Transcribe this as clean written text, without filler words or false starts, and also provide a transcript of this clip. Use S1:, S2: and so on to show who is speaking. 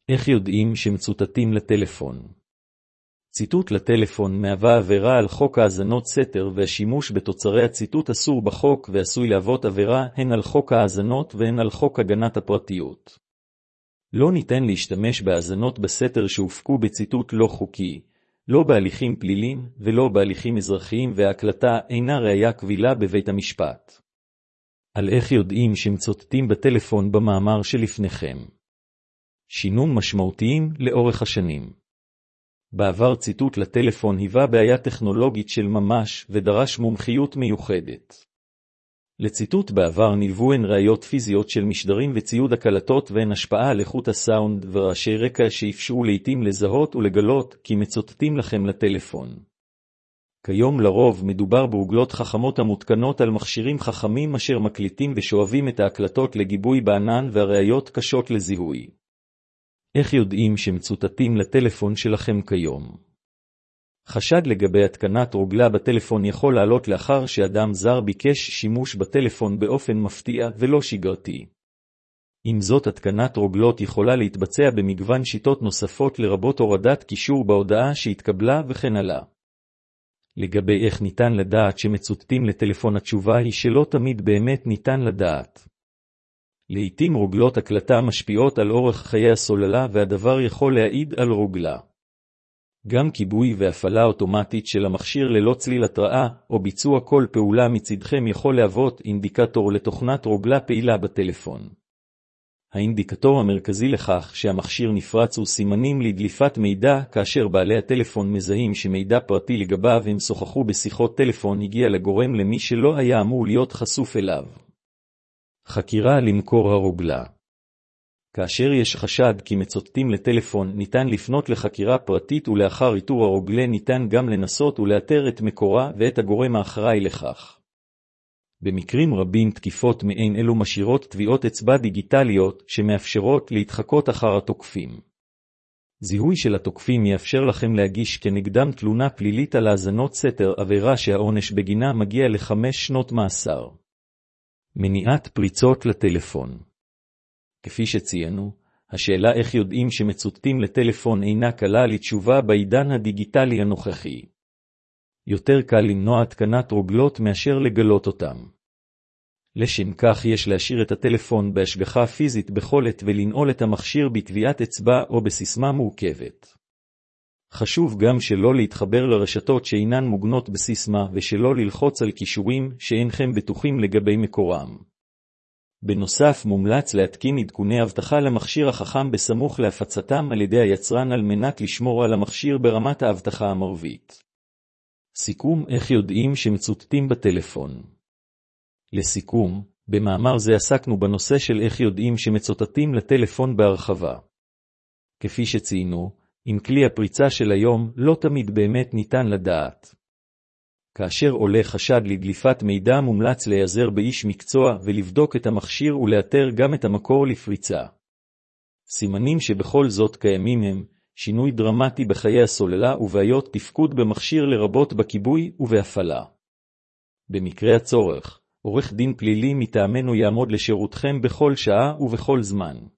S1: איך יודעים שמצוטטים לטלפון? ציטוט לטלפון מהווה עבירה על חוק האזנות סתר, והשימוש בתוצרי הציטוט אסור בחוק ועשוי להוות עבירה הן על חוק האזנות והן על חוק הגנת הפרטיות. לא ניתן להשתמש בהאזנות בסתר שהופקו בציטוט לא חוקי, לא בהליכים פליליים ולא בהליכים אזרחיים, וההקלטה אינה ראיה קבילה בבית המשפט. על איך יודעים שמצוטטים בטלפון במאמר שלפניכם. שינויים משמעותיים לאורך השנים. בעבר ציטוט לטלפון היווה בעיה טכנולוגית של ממש ודרש מומחיות מיוחדת. לציטוט בעבר נלוו הן ראיות פיזיות של משדרים וציוד הקלטות, והן השפעה על איכות הסאונד ורעשי רקע שאפשרו לעתים לזהות ולגלות כי מצוטטים לכם לטלפון. כיום לרוב מדובר ברוגלות חכמות המותקנות על מכשירים חכמים אשר מקליטים ושואבים את ההקלטות לגיבוי בענן, והראיות קשות לזיהוי. איך יודעים שמצוטטים לטלפון שלכם כיום? חשד לגבי התקנת רוגלה בטלפון יכול לעלות לאחר שאדם זר ביקש שימוש בטלפון באופן מפתיע ולא שגרתי. עם זאת, התקנת רוגלות יכולה להתבצע במגוון שיטות נוספות, לרבות הורדת קישור בהודעה שהתקבלה וכן הלאה. לגבי איך ניתן לדעת שמצוטטים לטלפון, התשובה היא שלא תמיד באמת ניתן לדעת. לעתים רוגלות הקלטה משפיעות על אורך חיי הסוללה, והדבר יכול להעיד על רוגלה. גם כיבוי והפעלה אוטומטית של המכשיר ללא צליל התראה או ביצוע כל פעולה מצדכם יכול להוות אינדיקטור לתוכנת רוגלה פעילה בטלפון. האינדיקטור המרכזי לכך שהמכשיר נפרץ הוא סימנים לדליפת מידע, כאשר בעלי הטלפון מזהים שמידע פרטי לגביו הם שוחחו בשיחות טלפון הגיע לגורם למי שלא היה אמור להיות חשוף אליו. חקירה למקור הרוגלה. כאשר יש חשד כי מצוטטים לטלפון, ניתן לפנות לחקירה פרטית, ולאחר איתור הרוגלה ניתן גם לנסות ולאתר את מקורה ואת הגורם האחראי לכך. במקרים רבים תקיפות מעין אלו משאירות טביעות אצבע דיגיטליות שמאפשרות להתחקות אחר התוקפים. זיהוי של התוקפים יאפשר לכם להגיש כנגדם תלונה פלילית על האזנות סתר, עבירה שהעונש בגינה מגיע ל5 שנות מאסר. מניעת פריצות לטלפון. כפי שציינו, השאלה איך יודעים שמצוטטים לטלפון אינה קלה לתשובה בעידן הדיגיטלי הנוכחי. יותר קל למנוע התקנת רוגלות מאשר לגלות אותם. לשם כך יש להשאיר את הטלפון בהשגחה פיזית בכל עת ולנעול את המכשיר בטביעת אצבע או בסיסמה מורכבת. חשוב גם שלא להתחבר לרשתות שאינן מוגנות בסיסמה, ושלא ללחוץ על קישורים שאינכם בטוחים לגבי מקורם. בנוסף, מומלץ להתקין עדכוני אבטחה למכשיר החכם בסמוך להפצתם על ידי היצרן על מנת לשמור על המכשיר ברמת האבטחה המרבית. סיכום: איך יודעים שמצוטטים בטלפון? לסיכום, במאמר זה עסקנו בנושא של איך יודעים שמצוטטים לטלפון בהרחבה. כפי שציינו, עם כלי הפריצה של היום לא תמיד באמת ניתן לדעת. כאשר עולה חשד לדליפת מידע, מומלץ להיעזר באיש מקצוע ולבדוק את המכשיר ולאתר גם את המקור לפריצה. סימנים שבכל זאת קיימים הם שינוי דרמטי בחיי הסוללה ובעיות תפקוד במכשיר, לרבות בכיבוי ובהפעלה. במקרה הצורך, עורך דין פלילי מטעמנו יעמוד לשירותכם בכל שעה ובכל זמן.